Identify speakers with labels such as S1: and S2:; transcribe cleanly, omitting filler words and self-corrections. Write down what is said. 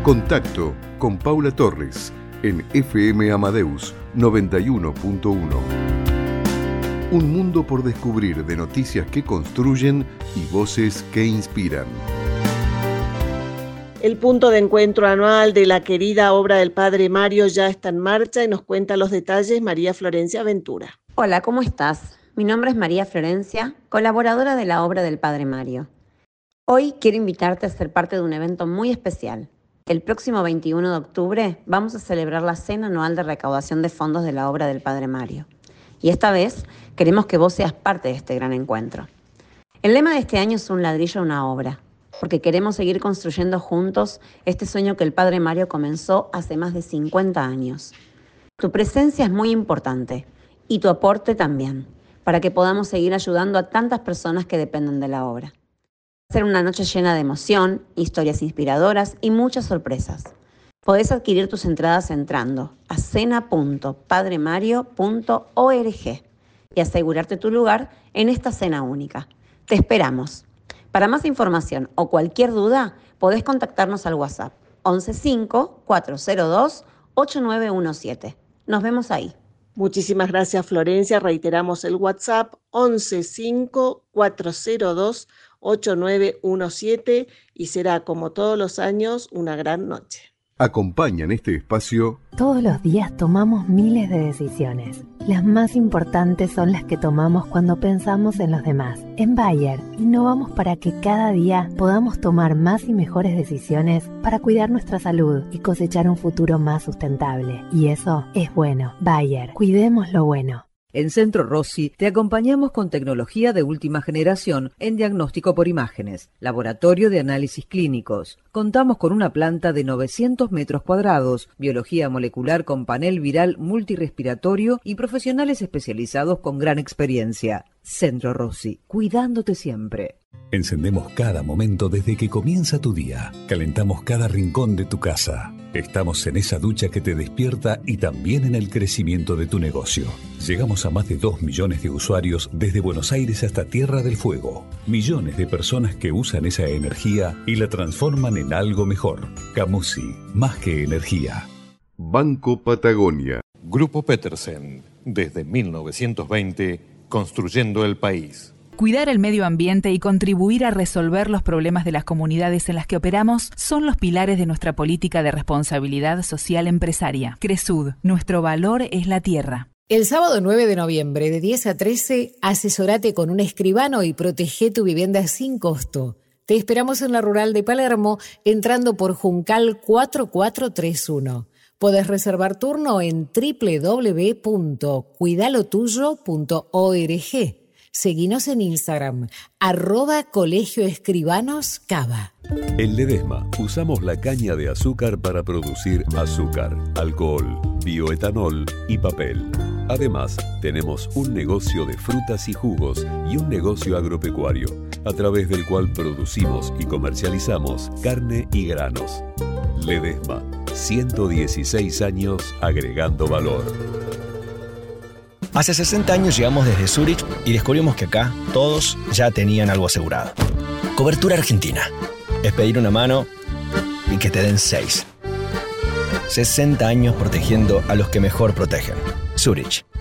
S1: Contacto con Paula Torres en FM Amadeus 91.1. Un mundo por descubrir, de noticias que construyen y voces que inspiran.
S2: El punto de encuentro anual de la querida obra del Padre Mario ya está en marcha y nos cuenta los detalles María Florencia Ventura.
S3: Hola, ¿cómo estás? Mi nombre es María Florencia, colaboradora de la obra del Padre Mario. Hoy quiero invitarte a ser parte de un evento muy especial. El próximo 21 de octubre vamos a celebrar la cena anual de recaudación de fondos de la obra del Padre Mario. Y esta vez queremos que vos seas parte de este gran encuentro. El lema de este año es un ladrillo a una obra, porque queremos seguir construyendo juntos este sueño que el Padre Mario comenzó hace más de 50 años. Tu presencia es muy importante y tu aporte también, para que podamos seguir ayudando a tantas personas que dependen de la obra. Va a ser una noche llena de emoción, historias inspiradoras y muchas sorpresas. Podés adquirir tus entradas entrando a cena.padremario.org y asegurarte tu lugar en esta cena única. Te esperamos. Para más información o cualquier duda, podés contactarnos al WhatsApp 115-402-8917. Nos vemos ahí.
S2: Muchísimas gracias, Florencia. Reiteramos el WhatsApp 115-402-8917 y será, como todos los años, una gran noche.
S1: Acompañan este espacio.
S4: Todos los días tomamos miles de decisiones. Las más importantes son las que tomamos cuando pensamos en los demás. En Bayer, innovamos para que cada día podamos tomar más y mejores decisiones para cuidar nuestra salud y cosechar un futuro más sustentable. Y eso es bueno. Bayer, cuidemos lo bueno.
S5: En Centro Rossi te acompañamos con tecnología de última generación en diagnóstico por imágenes, laboratorio de análisis clínicos. Contamos con una planta de 900 metros cuadrados, biología molecular con panel viral multirrespiratorio y profesionales especializados con gran experiencia. Centro Rossi, cuidándote siempre.
S6: Encendemos cada momento desde que comienza tu día. Calentamos cada rincón de tu casa. Estamos en esa ducha que te despierta y también en el crecimiento de tu negocio. Llegamos a más de 2 millones de usuarios desde Buenos Aires hasta Tierra del Fuego. Millones de personas que usan esa energía y la transforman en algo mejor. Camusi, más que energía.
S1: Banco Patagonia.
S7: Grupo Petersen, desde 1920, construyendo el país.
S8: Cuidar el medio ambiente y contribuir a resolver los problemas de las comunidades en las que operamos son los pilares de nuestra política de responsabilidad social empresaria. Cresud, nuestro valor es la tierra.
S9: El sábado 9 de noviembre, de 10 a 13, asesorate con un escribano y protege tu vivienda sin costo. Te esperamos en la Rural de Palermo, entrando por Juncal 4431. Podés reservar turno en www.cuidalotuyo.org. Seguinos en Instagram, @colegioescribanoscava.
S6: En Ledesma usamos la caña de azúcar para producir azúcar, alcohol, bioetanol y papel. Además, tenemos un negocio de frutas y jugos y un negocio agropecuario, a través del cual producimos y comercializamos carne y granos. Ledesma, 116 años agregando valor.
S10: Hace 60 años llegamos desde Zurich y descubrimos que acá todos ya tenían algo asegurado. Cobertura Argentina. Es pedir una mano y que te den 6. 60 años protegiendo a los que mejor protegen. Zurich.